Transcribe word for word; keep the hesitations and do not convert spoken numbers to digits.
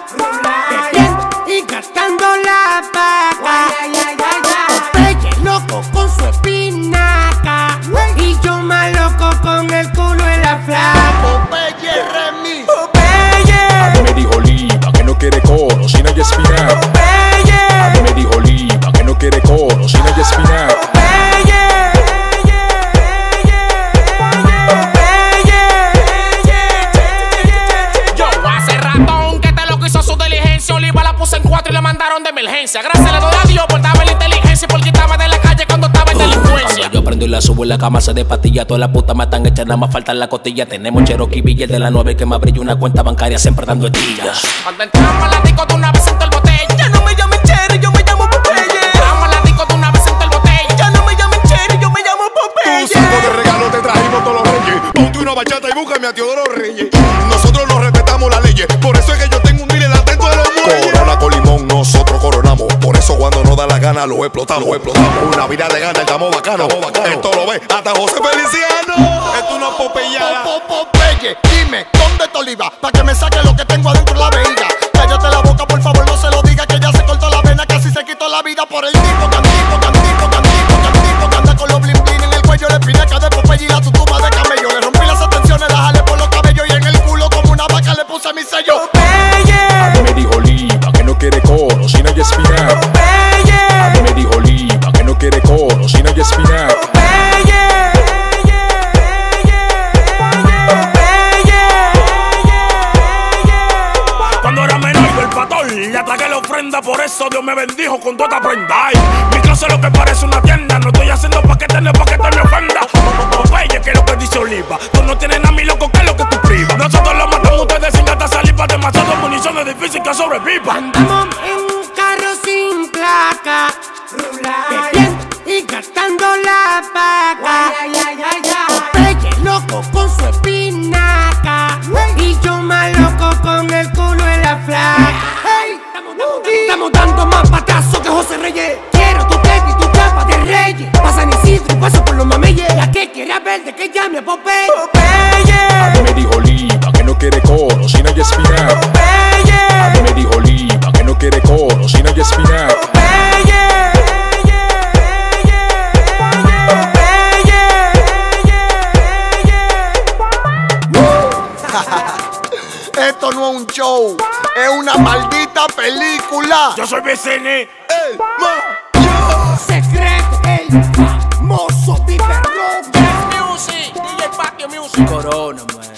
bebiendo y gastando la paga. Popeye loco con su espinaca y yo más loco con el culo en la flaca. Popeye Remy. Popeye. A mí me dijo Oliva que no quiere coro sin hay espinaca. Popeye. A mí me dijo Oliva que no quiere coro sin hay espinaca. En cuatro y le mandaron de emergencia. Gracias le doy a Dios por darme la inteligencia y por quitarme de la calle cuando estaba en delincuencia. Cuando yo prendo y la subo en la cama se de patilla. Todas las putas me están hechas, nada más falta la costilla. Tenemos Cherokee Billete de la nueve que me abrió una cuenta bancaria siempre dando estillas. Cuando entramos a la disco de una vez en el botella. Ya no me llamen Cherry, yo me llamo Popeye. Entramos a la disco de una vez en el botella. Ya no me llamen Cherry, yo me llamo Popeye. Tu saco de regalo te trajimos todos los reyes. Ponte una bachata y búscame a Teodoro Reyes. Nosotros nos respetamos las leyes, por eso es que yo tengo un dealer atento de los muelles. Corona con limón, nosotros coronamos. Por eso cuando nos da la gana lo explotamos, lo explotamos. Una vida de gana, estamos bacano. Esto lo ve hasta José Feliciano. Esto es una popeyada. Popeye, dime, ¿dónde está Oliva? Pa' que me saque lo que tengo adentro de la vejiga. Cállate la boca, por favor, no se lo diga. Que ya se cortó la vena, casi se quitó la vida por el tipo, cantico, cantico, cantico, cantico. Que anda con los blin blin en el cuello, la espinaca de Popeye y la tutuma de camello. Le rompí las atenciones, la jalé por los cabellos y en el culo como una vaca le puse mi sello. A mí me dijo Oliva que no quiere coro sin hay espinaca. A mí me dijo Oliva que no quiere coro sin hay espinaca. Cuando era menor el pastor le ataqué la ofrenda, por eso Dios me bendijo con toda esta prenda. Ay, mi clase es lo que parece una tienda, no estoy haciendo paquetes ni paquetes me ofenda. Popeye, que es lo que dice Oliva, tú no tienes a mí loco, que es lo que tú privas. Nosotros lo matamos ustedes sin gastar saliva, demasiado municiones difíciles que sobrevivan. Andamos en un carro sin placa, bebiendo y gastando la paga. Popeye loco con su espinaca y yo más loco con el culo en la flaca. Hey, estamos dando más patazos que José Reyes. Quiero tu teta y tu capa de reyes. Pasa ni Isidro y paso por los mameyes. La que quiera verde que llame a Popeye. A mí me dijo Oliva que no quiere coro sin hay espinaca. A mí me dijo Oliva que no quiere coro sin hay espinaca. Esto no es un show, es una maldita película. Yo soy B C N. El mayor secreto, el famoso Piper Rock. Music, D J Patio Music. Corona, man.